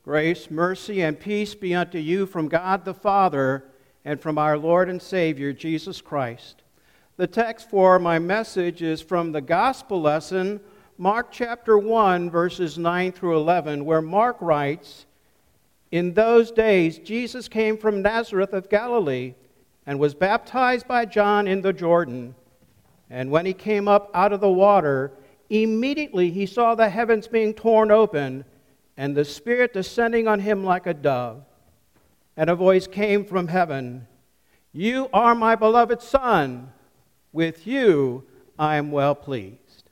Grace, mercy, and peace be unto you from God the Father and from our Lord and Savior, Jesus Christ. The text for my message is from the Gospel lesson, Mark chapter 1, verses 9 through 11, where Mark writes, "In those days Jesus came from Nazareth of Galilee and was baptized by John in the Jordan. And when he came up out of the water, immediately he saw the heavens being torn open, and the Spirit descending on him like a dove. And a voice came from heaven, 'You are my beloved Son. With you I am well pleased.'"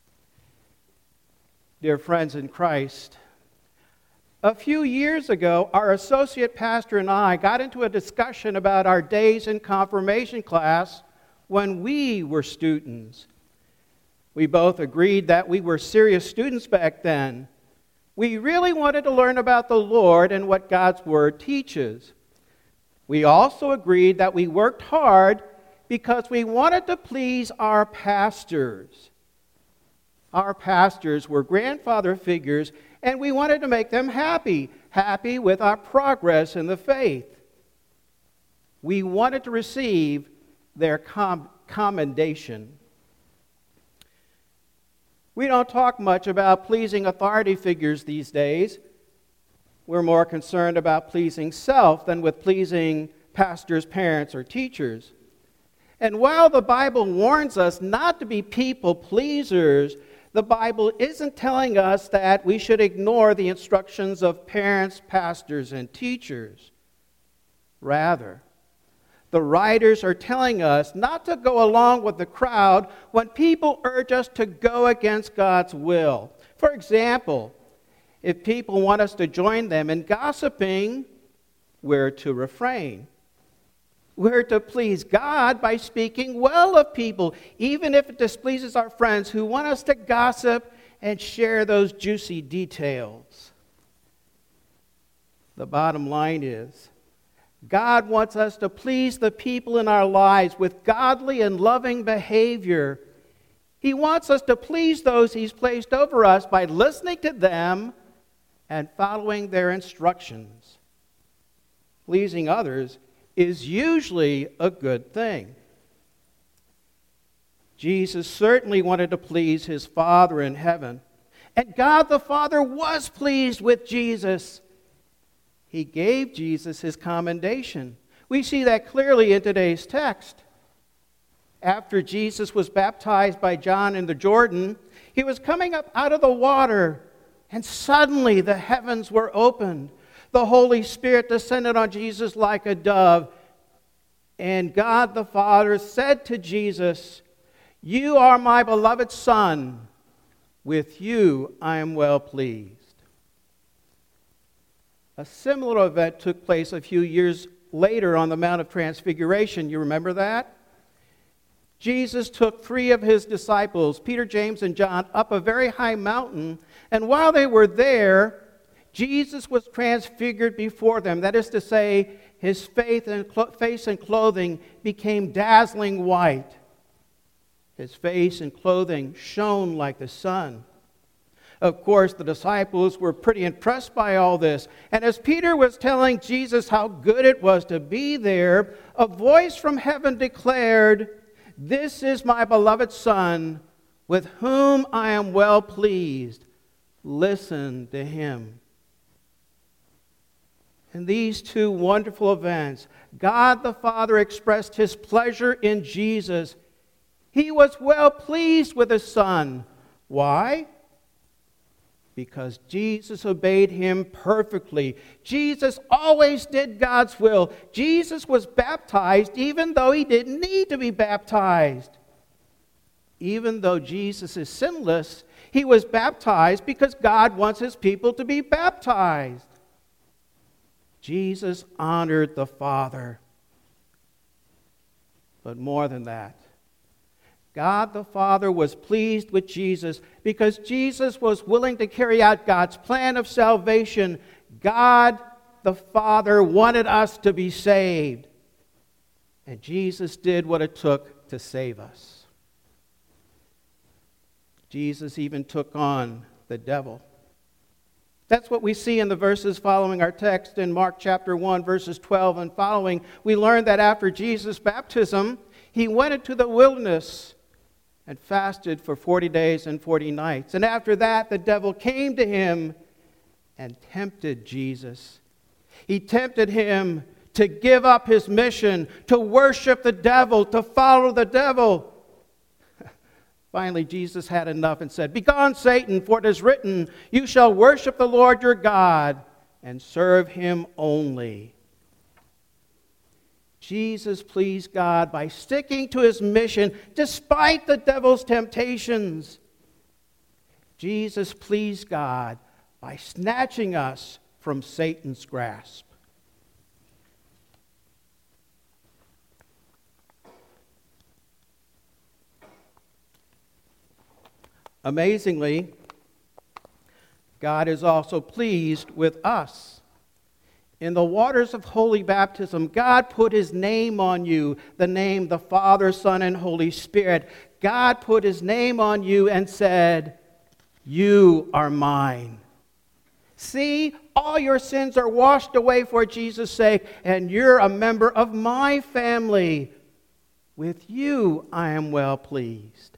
Dear friends in Christ, a few years ago, our associate pastor and I got into a discussion about our days in confirmation class when we were students. We both agreed that we were serious students back then. We really wanted to learn about the Lord and what God's Word teaches. We also agreed that we worked hard because we wanted to please our pastors. Our pastors were grandfather figures, and we wanted to make them happy with our progress in the faith. We wanted to receive their commendation. We don't talk much about pleasing authority figures these days. We're more concerned about pleasing self than with pleasing pastors, parents, or teachers. And while the Bible warns us not to be people pleasers, the Bible isn't telling us that we should ignore the instructions of parents, pastors, and teachers. Rather, the writers are telling us not to go along with the crowd when people urge us to go against God's will. For example, if people want us to join them in gossiping, we're to refrain. We're to please God by speaking well of people, even if it displeases our friends who want us to gossip and share those juicy details. The bottom line is, God wants us to please the people in our lives with godly and loving behavior. He wants us to please those He's placed over us by listening to them and following their instructions. Pleasing others is usually a good thing. Jesus certainly wanted to please His Father in heaven, and God the Father was pleased with Jesus. He gave Jesus His commendation. We see that clearly in today's text. After Jesus was baptized by John in the Jordan, He was coming up out of the water, and suddenly the heavens were opened. The Holy Spirit descended on Jesus like a dove, and God the Father said to Jesus, "You are my beloved Son. With you I am well pleased." A similar event took place a few years later on the Mount of Transfiguration. You remember that? Jesus took 3 of His disciples, Peter, James, and John, up a very high mountain, and while they were there, Jesus was transfigured before them. That is to say, His face and clothing became dazzling white. His face and clothing shone like the sun. Of course, the disciples were pretty impressed by all this. And as Peter was telling Jesus how good it was to be there, a voice from heaven declared, "This is my beloved Son, with whom I am well pleased. Listen to Him." In these 2 wonderful events, God the Father expressed His pleasure in Jesus. He was well pleased with His Son. Why? Because Jesus obeyed Him perfectly. Jesus always did God's will. Jesus was baptized even though He didn't need to be baptized. Even though Jesus is sinless, He was baptized because God wants His people to be baptized. Jesus honored the Father. But more than that, God the Father was pleased with Jesus because Jesus was willing to carry out God's plan of salvation. God the Father wanted us to be saved, and Jesus did what it took to save us. Jesus even took on the devil. That's what we see in the verses following our text in Mark chapter 1, verses 12 and following. We learn that after Jesus' baptism, he went into the wilderness and fasted for 40 days and 40 nights. And after that, the devil came to him and tempted Jesus. He tempted him to give up his mission, to worship the devil, to follow the devil. Finally, Jesus had enough and said, "Begone, Satan, for it is written, you shall worship the Lord your God and serve him only." Jesus pleased God by sticking to his mission despite the devil's temptations. Jesus pleased God by snatching us from Satan's grasp. Amazingly, God is also pleased with us. In the waters of holy baptism, God put his name on you, the name the Father, Son, and Holy Spirit. God put his name on you and said, "You are mine." See, all your sins are washed away for Jesus' sake, and you're a member of my family. With you I am well pleased.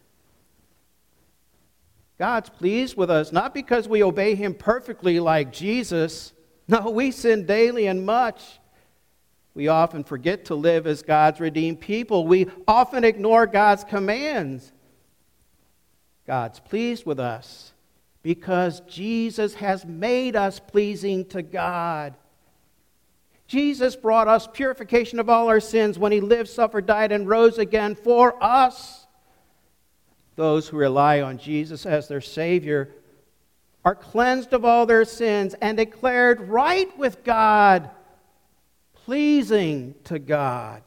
God's pleased with us, not because we obey him perfectly like Jesus. No, we sin daily and much. We often forget to live as God's redeemed people. We often ignore God's commands. God's pleased with us because Jesus has made us pleasing to God. Jesus brought us purification of all our sins when he lived, suffered, died, and rose again for us. Those who rely on Jesus as their Savior are cleansed of all their sins and declared right with God, pleasing to God.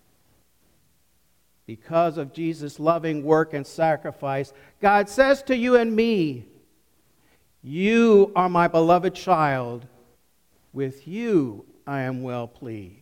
Because of Jesus' loving work and sacrifice, God says to you and me, "You are my beloved child. With you I am well pleased."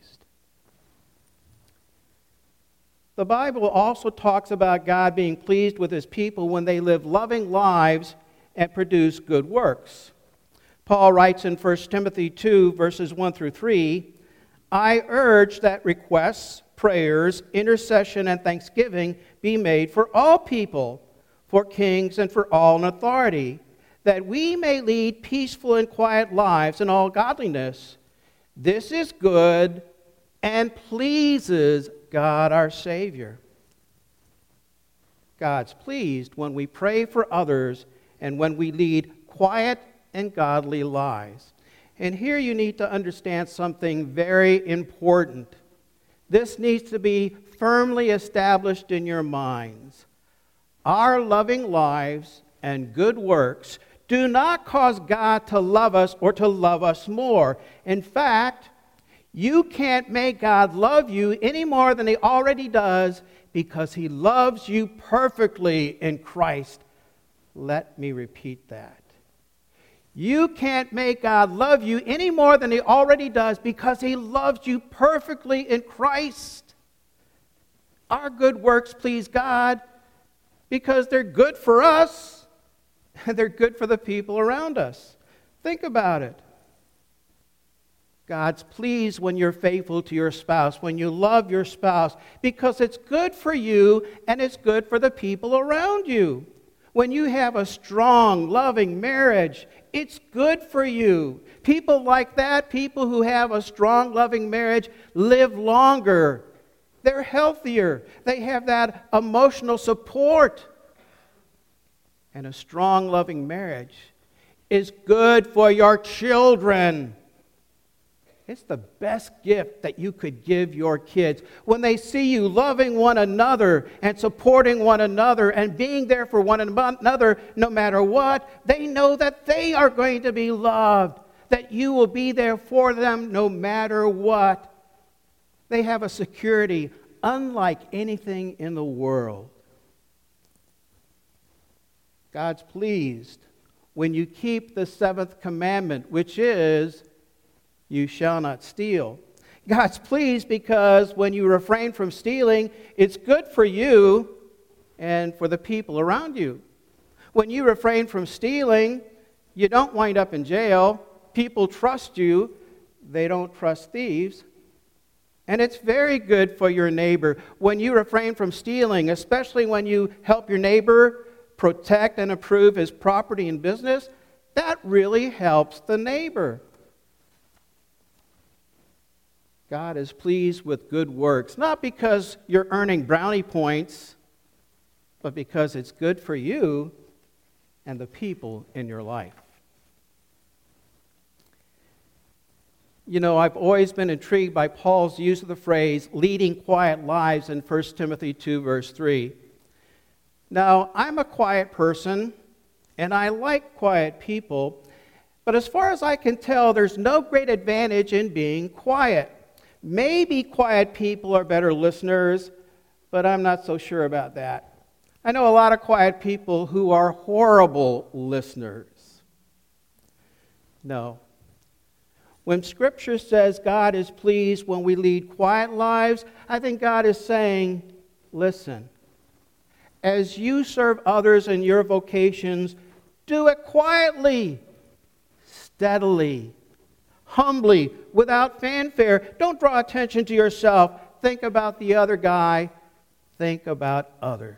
The Bible also talks about God being pleased with his people when they live loving lives and produce good works. Paul writes in 1 Timothy 2, verses 1 through 3, "I urge that requests, prayers, intercession, and thanksgiving be made for all people, for kings and for all in authority, that we may lead peaceful and quiet lives in all godliness. This is good and pleases God our Savior." God's pleased when we pray for others and when we lead quiet and godly lives. And here you need to understand something very important. This needs to be firmly established in your minds. Our loving lives and good works do not cause God to love us or to love us more. In fact, you can't make God love you any more than he already does because he loves you perfectly in Christ. Let me repeat that. You can't make God love you any more than he already does because he loves you perfectly in Christ. Our good works please God because they're good for us and they're good for the people around us. Think about it. God's pleased when you're faithful to your spouse, when you love your spouse, because it's good for you and it's good for the people around you. When you have a strong, loving marriage, it's good for you. People like that, people who have a strong, loving marriage, live longer. They're healthier. They have that emotional support. And a strong, loving marriage is good for your children. It's the best gift that you could give your kids. When they see you loving one another and supporting one another and being there for one another no matter what, they know that they are going to be loved, that you will be there for them no matter what. They have a security unlike anything in the world. God's pleased when you keep the seventh commandment, which is, "You shall not steal." God's pleased because when you refrain from stealing, it's good for you and for the people around you. When you refrain from stealing, You don't wind up in jail. People trust you. They don't trust thieves. And it's very good for your neighbor when you refrain from stealing, especially when you help your neighbor protect and improve his property and business. That really helps the neighbor. God is pleased with good works, not because you're earning brownie points, but because it's good for you and the people in your life. You know, I've always been intrigued by Paul's use of the phrase, leading quiet lives in 1 Timothy 2, verse 3. Now, I'm a quiet person, and I like quiet people, but as far as I can tell, there's no great advantage in being quiet. Maybe quiet people are better listeners, but I'm not so sure about that. I know a lot of quiet people who are horrible listeners. No. When Scripture says God is pleased when we lead quiet lives, I think God is saying, listen, as you serve others in your vocations, do it quietly, steadily, humbly, without fanfare. Don't draw attention to yourself. Think about the other guy. Think about others.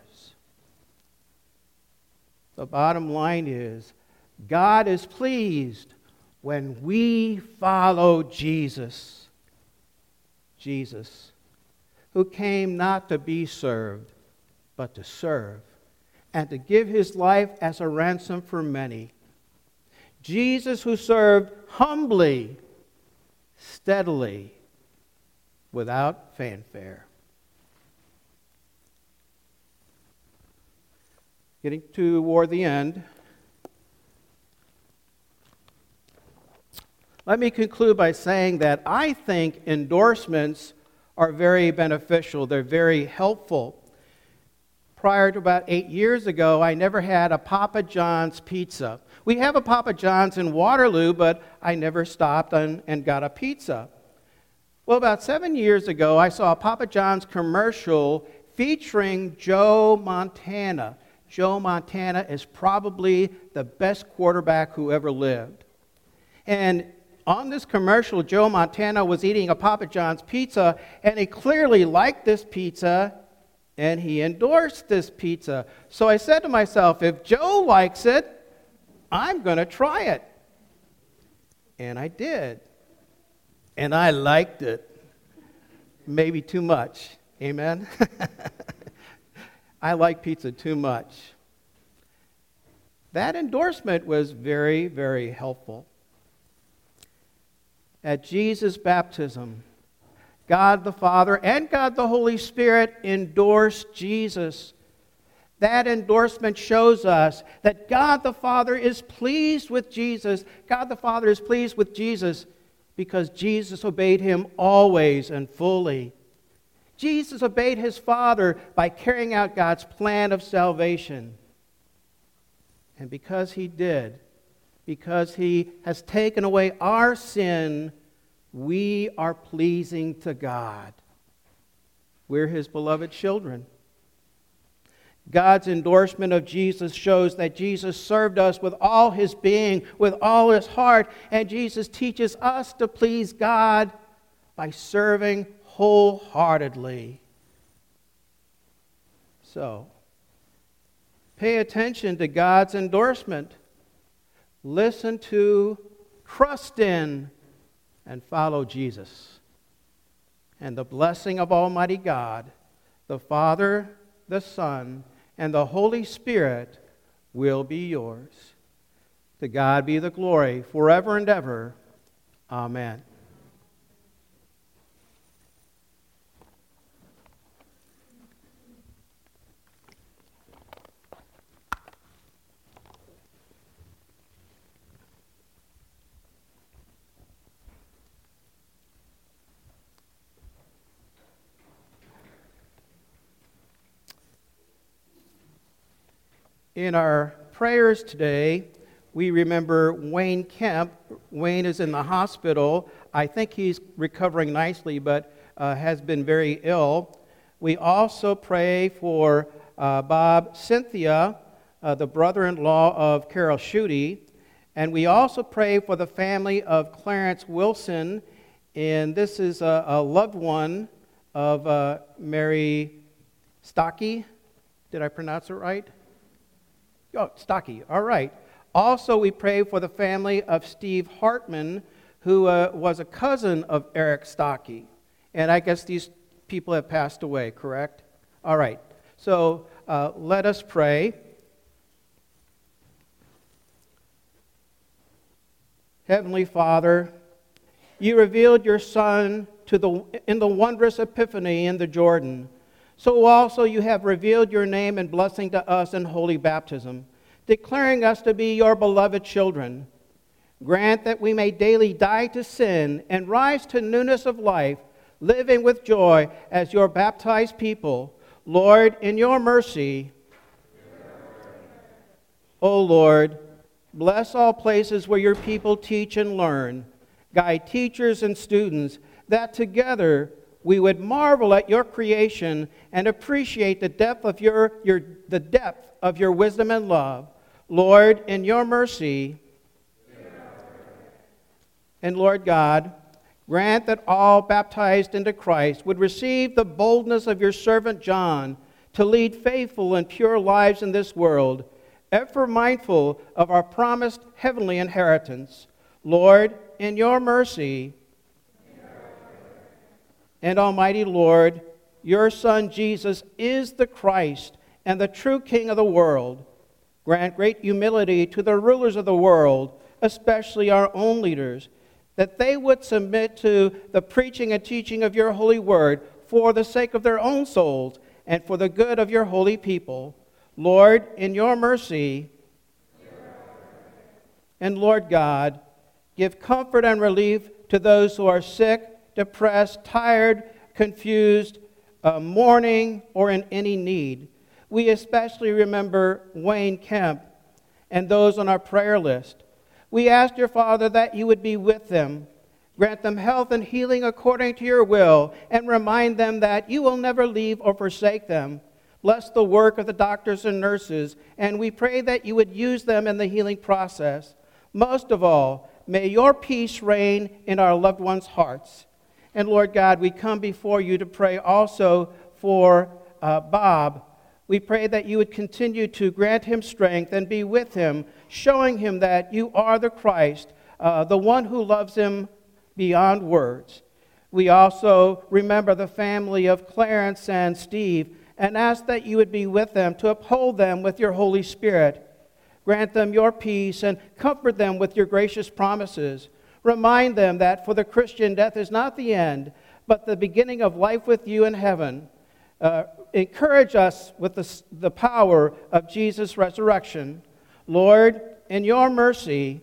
The bottom line is, God is pleased when we follow Jesus. Jesus, who came not to be served, but to serve, and to give his life as a ransom for many. Jesus, who served humbly, steadily, without fanfare. Getting toward the end, let me conclude by saying that I think endorsements are very beneficial. They're very helpful. Prior to about 8 years ago, I never had a Papa John's pizza. We have a Papa John's in Waterloo, but I never stopped and got a pizza. Well, about 7 years ago, I saw a Papa John's commercial featuring Joe Montana. Joe Montana is probably the best quarterback who ever lived. And on this commercial, Joe Montana was eating a Papa John's pizza, and he clearly liked this pizza, and he endorsed this pizza. So I said to myself, if Joe likes it, I'm going to try it. And I did. And I liked it. Maybe too much. Amen? I like pizza too much. That endorsement was very, very helpful. At Jesus' baptism, God the Father and God the Holy Spirit endorsed Jesus. That endorsement shows us that God the Father is pleased with Jesus. God the Father is pleased with Jesus because Jesus obeyed him always and fully. Jesus obeyed his Father by carrying out God's plan of salvation. And because he did, because he has taken away our sin, we are pleasing to God. We're his beloved children. God's endorsement of Jesus shows that Jesus served us with all his being, with all his heart, and Jesus teaches us to please God by serving wholeheartedly. So, pay attention to God's endorsement. Listen to, trust in, and follow Jesus. And the blessing of Almighty God, the Father, the Son, and the Holy Spirit will be yours. To God be the glory forever and ever. Amen. In our prayers today, we remember Wayne Kemp. Wayne is in the hospital. I think he's recovering nicely, but has been very ill. We also pray for Bob Cynthia, the brother-in-law of Carol Schutte, And we also pray for the family of Clarence Wilson, and this is a loved one of Mary Stocky. Did I pronounce it right? Oh, Stocky, all right. Also, we pray for the family of Steve Hartman, who was a cousin of Eric Stocky. And I guess these people have passed away, correct? All right. So let us pray. Heavenly Father, you revealed your Son in the wondrous Epiphany in the Jordan. So also you have revealed your name and blessing to us in holy baptism, declaring us to be your beloved children. Grant that we may daily die to sin and rise to newness of life, living with joy as your baptized people. Lord, in your mercy, O Lord, bless all places where your people teach and learn. Guide teachers and students, that together we would marvel at your creation and appreciate the depth of your wisdom and love. Lord, in your mercy, and Lord God, grant that all baptized into Christ would receive the boldness of your servant John to lead faithful and pure lives in this world, ever mindful of our promised heavenly inheritance. Lord, in your mercy, and Almighty Lord, your Son Jesus is the Christ and the true King of the world. Grant great humility to the rulers of the world, especially our own leaders, that they would submit to the preaching and teaching of your holy word for the sake of their own souls and for the good of your holy people. Lord, in your mercy, and Lord God, give comfort and relief to those who are sick, depressed, tired, confused, mourning, or in any need. We especially remember Wayne Kemp and those on our prayer list. We ask, your Father, that you would be with them, grant them health and healing according to your will, and remind them that you will never leave or forsake them. Bless the work of the doctors and nurses, and we pray that you would use them in the healing process. Most of all, may your peace reign in our loved ones' hearts. And Lord God, we come before you to pray also for Bob. We pray that you would continue to grant him strength and be with him, showing him that you are the Christ, the one who loves him beyond words. We also remember the family of Clarence and Steve and ask that you would be with them to uphold them with your Holy Spirit. Grant them your peace and comfort them with your gracious promises. Remind them that for the Christian, death is not the end, but the beginning of life with you in heaven. Encourage us with the power of Jesus' resurrection. Lord, in your mercy,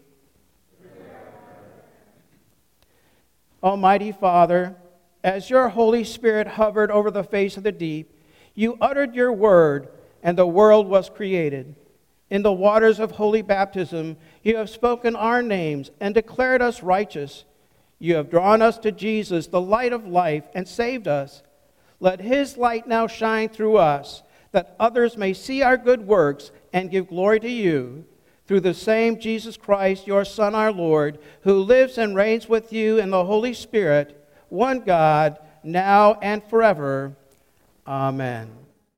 Almighty Father, as your Holy Spirit hovered over the face of the deep, you uttered your word, and the world was created. In the waters of holy baptism, you have spoken our names and declared us righteous. You have drawn us to Jesus, the light of life, and saved us. Let his light now shine through us, that others may see our good works and give glory to you. Through the same Jesus Christ, your Son, our Lord, who lives and reigns with you in the Holy Spirit, one God, now and forever. Amen.